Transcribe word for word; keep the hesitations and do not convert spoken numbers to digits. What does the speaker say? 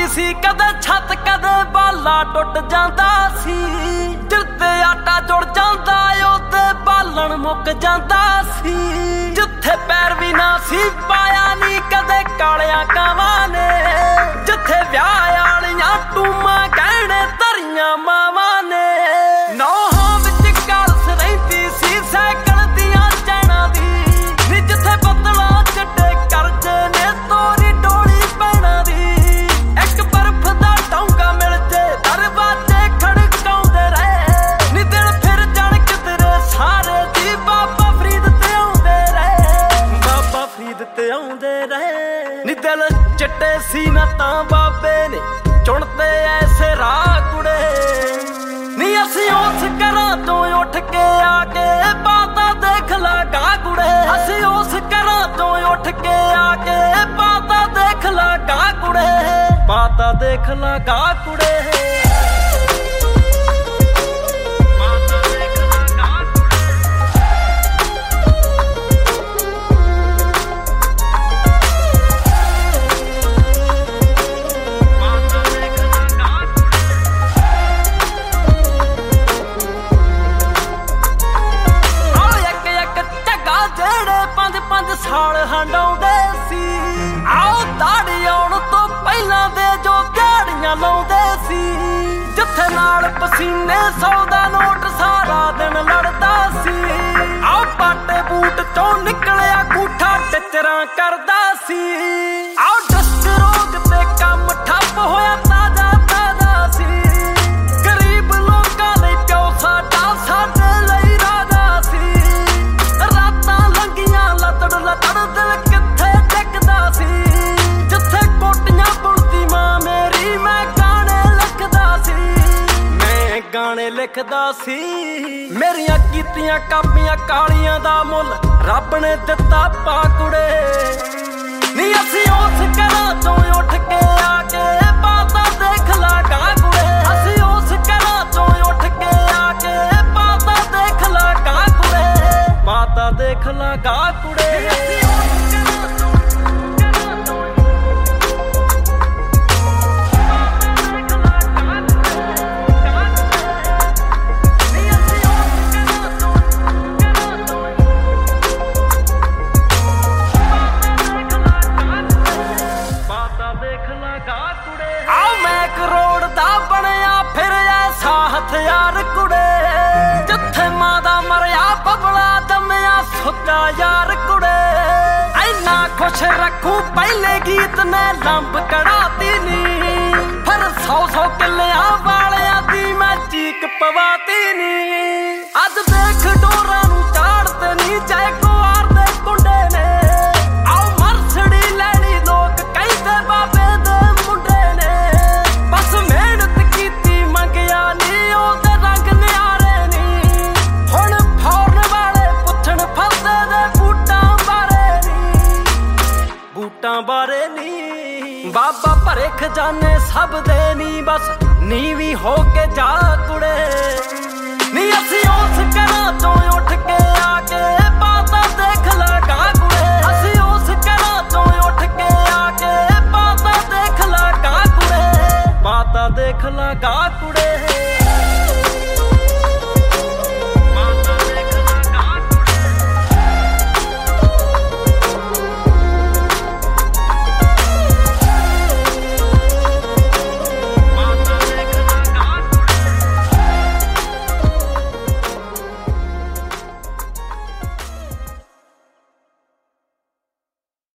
ਹੁੰਦੀ ਸੀ ਕਦੇ ਛੱਤ ਕਦੇ ਬਾਲਾ ਟੁੱਟ ਜਾਂਦਾ ਸੀ। ਦਿਲ ਤੇ ਆਟਾ ਜੁੜ ਜਾਂਦਾ ਉਹਦੇ ਬਾਲਣ ਮੁੱਕ ਜਾਂਦਾ ਸੀ। ਜਿੱਥੇ ਪੈਰ ਵੀ ਨਾ ਸੀ ਪਾਇਆ ਨੀ ਕਦੇ ਕਾਲਿਆਂ ਕਾਵਾਂ ਨੇ। ਜਿੱਥੇ ਵਿਆਹ ਵਾਲੀਆਂ ਟੂਮਾਂ ਗਹਿਣੇ ਧਰੀਆਂ ਮਾਵਾਂ ਨੇ। ਨੌਹਾਂ ਵਿੱਚ ਕਲਸ ਰਹਿੰਦੀ ਸੀ ਸਾਈਕਲ ਦੀਆਂ ਚੈਨਾਂ ਦੀ। ਨੀ ਜਿੱਥੇ ਬੱਦਲਾਂ ਚੱਡੇ ਕਰਜੇ ਨੇ ਤੋਰੀ ਡੋਲੀ ਪੈਣਾ ਦੀ। ਇੱਕ ਬਰਫ਼ ਦਾ ਡੋਂਗਾ ਮਿਲ ਜੇ ਦਰਵਾਜ਼ੇ ਖੜਕਾਉਂਦੇ ਰਹੇ। ਨੀ ਦਿਲ ਫਿਰ ਜਾਣ ਕਿਧਰੇ ਸਾਰੇ ਜੀ ਬਾਬਾ ਫਰੀਦ ਤੇ ਆਉਂਦੇ ਰਹੇ। ਬਾਬਾ ਫਰੀਦ ਤੇ ਆਉਂਦੇ ਰਹੇ। ਨੀ ਦਿਲ ਚਿੱਟੇ ਸੀ ਨਾ ਤਾਂ ਬਾਬੇ ਨੇ ਚੁਣਤੇ ਐਸੇ ਰਾਹ ਕੁੜੇ। ਨੀ ਅਸੀਂ ਉਸ ਘਰਾਂ ਤੋਂ ਉੱਠ ਕੇ ਆ ਕੇ ਬਾਤਾਂ ਦੇਖ ਲਾ ਗਾ ਕੁੜੇ। ਅਸੀਂ ਉਸ ਘਰਾਂ ਤੋਂ ਉੱਠ ਕੇ ਆ ਕੇ ਬਾਤਾਂ ਦੇਖ ਲਾ ਗਾ ਕੁੜੇ। ਬਾਤਾਂ ਦੇਖ ਲਾ ਗਾ ਕੁੜੇ। ਸਾਲ ਹੰਡਾਉਂਦੇ ਸੀ ਆਓ ਦਾੜੀ ਆਉਣ ਤੋਂ ਪਹਿਲਾਂ ਦੇ ਜੋ ਦਿਹਾੜੀਆਂ ਲਾਉਂਦੇ ਸੀ। ਜਿੱਥੇ ਨਾਲ ਪਸੀਨੇ ਸੌ ਦਾ ਨੋਟ ਸਾਰਾ ਦਿਨ ਲੜਦਾ ਸੀ। ਆਓ ਪਾਟੇ ਬੂਟ ਚੋਂ ਨਿਕਲਿਆ ਗੂਠਾ ਟਿਚਰਾਂ ਕਰਦਾ ਸੀ। ਆਓ ਡਸਟ ਰੋਗ ਤੇ ਕੰਮ ਠੱਪ ਹੋਇਆ ਤਾਜ਼ਾ ਤਾਜ਼ਾ ਸੀ। ਗਰੀਬ ਲੋਕਾਂ ਲਈ ਪਿਓ ਸਾਡਾ ਸਾਡੇ ਲਈ ਰਾਜਾ ਸੀ। ਰਾਤਾਂ ਲੰਘੀਆਂ ਲਤੜ ਲਤੜ ਦਿਲ ਕਿੱਥੇ ਟਿਕਦਾ ਸੀ। ਜਿੱਥੇ ਕੋਟੀਆਂ ਬੁਣਦੀ ਮਾਂ ਮੇਰੀ ਮੈਂ ਗਾਣੇ ਲਿਖਦਾ ਸੀ। ਮੈਂ ਗਾਣੇ ਲਿਖਦਾ ਸੀ। ਮੇਰੀਆਂ ਕੀਤੀਆਂ ਕਾਪੀਆਂ ਕਾਲੀਆਂ ਦਾ ਮੁੱਲ ਰੱਬ ਨੇ ਦਿੱਤਾ ਪਾ ਕੁੜੇ। ਨੀ ਅਸੀਂ ਉਸ ਘਰਾਂ ਤੋਂ ਉੱਠ ਕੇ ਆ ਕੇ ਬਾਤਾਂ ਦੇਖ ਲਾ ਗਾ ਕੁੜੇ। ਅਸੀਂ ਉਸ ਘਰਾਂ ਤੋਂ ਉੱਠ ਕੇ ਆ ਕੇ ਬਾਤਾਂ ਦੇਖ ਲਾ ਗਾ ਕੁੜੇ। ਬਾਤਾਂ ਦੇਖ ਲਾ ਗਾ ਕੁੜੇ। ਆਓ ਮੈਂ ਕਰੋੜ ਦਾ ਬਣਿਆ ਫਿਰ ਐਸਾ ਹਥਿਆਰ ਕੁੜੇ। ਜਿੱਥੇ ਮਾਂ ਦਾ ਮਰਿਆ ਬਬਲਾ ਜੰਮਿਆ ਸੁੱਚਾ ਯਾਰ ਕੁੜੇ। ਐਨਾ ਖੁਸ਼ ਰੱਖੂ ਪਹਿਲੇ ਗੀਤ ਨੇ ਲੰਬ ਕੜਾਤੀ ਨੀ। ਫਿਰ ਸੌ ਸੌ ਕਿੱਲਿਆਂ ਵਾਲਿਆਂ ਦੀ ਮੈਂ ਚੀਕ ਪਵਾਤੀ ਨੀ। ਅੱਜ ਦੇਖ ਡੋਰਾਂ ਨੂੰ ਚਾੜਦੇ ਨੀ ਜੈ ਕੁਆਰ ਦੇ ਕੁੰਡੇ ਨੇ। ਆਓ ਮਰਸੜੀ ਲੈਣੀ ਲੋਕ ਕਹਿੰਦੇ ਬਾਬੇ ਦੇ ਮੁੰਡੇ ਨੇ। ਬਸ ਮਿਹਨਤ ਕੀਤੀ ਮੰਗਿਆ ਨੀ ਉਹਦੇ ਰੰਗ ਨਿਆਰੇ ਨੀ। ਹੁਣ ਫੌਰਨ ਵਾਲੇ ਪੁੱਛਣ ਫਸਦੇ ਦੇ ਬੂਟਾਂ ਬਾਰੇ ਨੀ। ਬੂਟਾਂ ਬਾਰੇ ਨੀ। ਬਾਬਾ ਭਰੇ ਖਜ਼ਾਨੇ ਸਭ ਦੇ ਨੀ ਬਸ ਨੀਵੀਂ ਹੋ ਕੇ ਜਾ ਕੁੜੇ।